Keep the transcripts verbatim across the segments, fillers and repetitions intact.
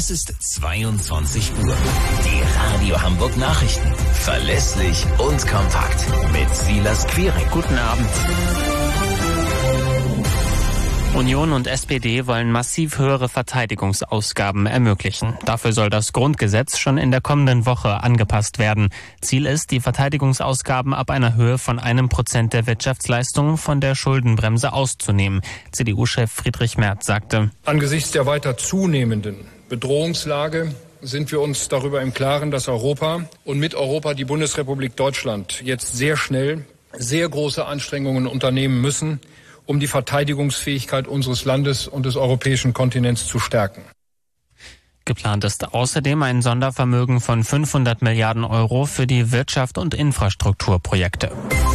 Es ist zweiundzwanzig Uhr. Die Radio Hamburg Nachrichten. Verlässlich und kompakt. Mit Silas Quiring. Guten Abend. Union und S P D wollen massiv höhere Verteidigungsausgaben ermöglichen. Dafür soll das Grundgesetz schon in der kommenden Woche angepasst werden. Ziel ist, die Verteidigungsausgaben ab einer Höhe von einem Prozent der Wirtschaftsleistung von der Schuldenbremse auszunehmen. C D U-Chef Friedrich Merz sagte: Angesichts der weiter zunehmenden Bedrohungslage sind wir uns darüber im Klaren, dass Europa und mit Europa die Bundesrepublik Deutschland jetzt sehr schnell sehr große Anstrengungen unternehmen müssen, um die Verteidigungsfähigkeit unseres Landes und des europäischen Kontinents zu stärken. Geplant ist außerdem ein Sondervermögen von fünfhundert Milliarden Euro für die Wirtschaft und Infrastrukturprojekte.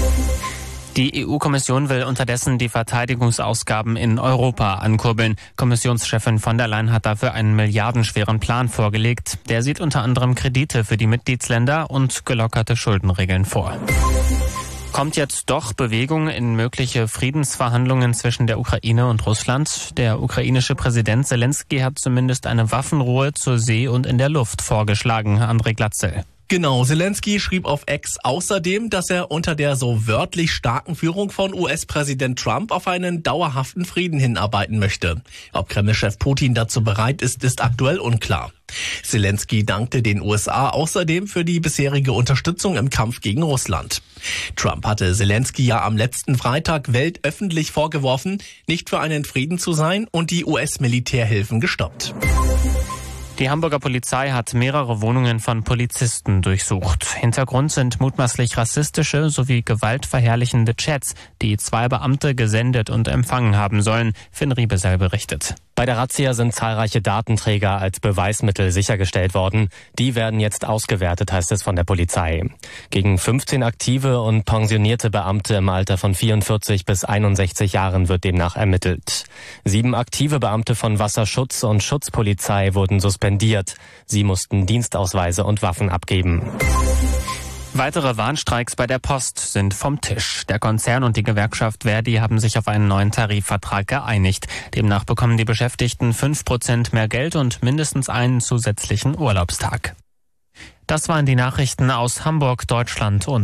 Die E U-Kommission will unterdessen die Verteidigungsausgaben in Europa ankurbeln. Kommissionschefin von der Leyen hat dafür einen milliardenschweren Plan vorgelegt. Der sieht unter anderem Kredite für die Mitgliedsländer und gelockerte Schuldenregeln vor. Kommt jetzt doch Bewegung in mögliche Friedensverhandlungen zwischen der Ukraine und Russland? Der ukrainische Präsident Zelensky hat zumindest eine Waffenruhe zur See und in der Luft vorgeschlagen. André Glatzel. Genau, Zelensky schrieb auf X außerdem, dass er unter der so wörtlich starken Führung von U S-Präsident Trump auf einen dauerhaften Frieden hinarbeiten möchte. Ob Kreml-Chef Putin dazu bereit ist, ist aktuell unklar. Zelensky dankte den U S A außerdem für die bisherige Unterstützung im Kampf gegen Russland. Trump hatte Zelensky ja am letzten Freitag weltöffentlich vorgeworfen, nicht für einen Frieden zu sein und die U S-Militärhilfen gestoppt. Die Hamburger Polizei hat mehrere Wohnungen von Polizisten durchsucht. Hintergrund sind mutmaßlich rassistische sowie gewaltverherrlichende Chats, die zwei Beamte gesendet und empfangen haben sollen. Finn Riebesell berichtet. Bei der Razzia sind zahlreiche Datenträger als Beweismittel sichergestellt worden. Die werden jetzt ausgewertet, heißt es von der Polizei. Gegen fünfzehn aktive und pensionierte Beamte im Alter von vierundvierzig bis einundsechzig Jahren wird demnach ermittelt. Sieben aktive Beamte von Wasserschutz und Schutzpolizei wurden suspendiert. Sie mussten Dienstausweise und Waffen abgeben. Weitere Warnstreiks bei der Post sind vom Tisch. Der Konzern und die Gewerkschaft Verdi haben sich auf einen neuen Tarifvertrag geeinigt. Demnach bekommen die Beschäftigten fünf Prozent mehr Geld und mindestens einen zusätzlichen Urlaubstag. Das waren die Nachrichten aus Hamburg, Deutschland und